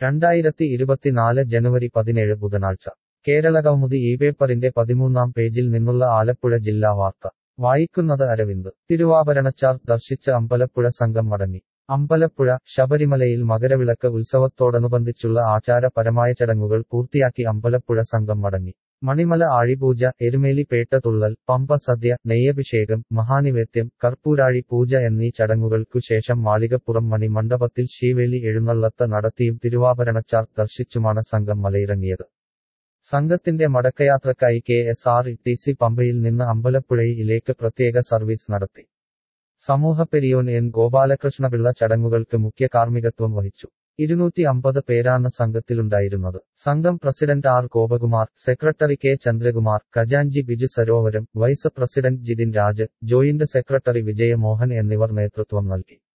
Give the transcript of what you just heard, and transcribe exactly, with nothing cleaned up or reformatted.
രണ്ടായിരത്തി ഇരുപത്തിനാല് ജനുവരി പതിനേഴ് ബുധനാഴ്ച കേരളകൗമുദി ഈ പേപ്പറിന്റെ പതിമൂന്നാം പേജിൽ നിന്നുള്ള ആലപ്പുഴ ജില്ലാ വാർത്ത വായിക്കുന്നത് അരവിന്ദ്. തിരുവാഭരണച്ചാർ ദർശിച്ച അമ്പലപ്പുഴ സംഘം മടങ്ങി. അമ്പലപ്പുഴ ശബരിമലയിൽ മകരവിളക്ക് ഉത്സവത്തോടനുബന്ധിച്ചുള്ള ആചാരപരമായ ചടങ്ങുകൾ പൂർത്തിയാക്കി അമ്പലപ്പുഴ സംഘം മടങ്ങി. മണിമല ആഴിപൂജ, എരുമേലി പേട്ട തുള്ളൽ, പമ്പ സദ്യ, നെയ്യഭിഷേകം, മഹാനിവേദ്യം, കർപ്പൂരാഴി പൂജ എന്നീ ചടങ്ങുകൾക്കു ശേഷം മാളികപ്പുറം മണി മണ്ഡപത്തിൽ ശീവേലി എഴുന്നള്ളത്ത് നടത്തിയും തിരുവാഭരണച്ചാർ ദർശിച്ചുമാണ് സംഘം മലയിറങ്ങിയത്. സംഘത്തിന്റെ മടക്കയാത്രക്കായി K S R T C പമ്പയിൽ നിന്ന് അമ്പലപ്പുഴയിലേക്ക് പ്രത്യേക സർവീസ് നടത്തി. സമൂഹപ്പെരിയോൻ എൻ ഗോപാലകൃഷ്ണപിള്ള ചടങ്ങുകൾക്ക് മുഖ്യ കാർമ്മികത്വം വഹിച്ചു. ഇരുന്നൂറ്റി അമ്പത് പേരാണ് സംഘത്തിലുണ്ടായിരുന്നത്. സംഘം president R Gopakumar, secretary K Chandrakumar, ഖജാൻജി Biju Sarovaram, vice president Jithin Raj, joint secretary Vijayamohan എന്നിവർ നേതൃത്വം നൽകി.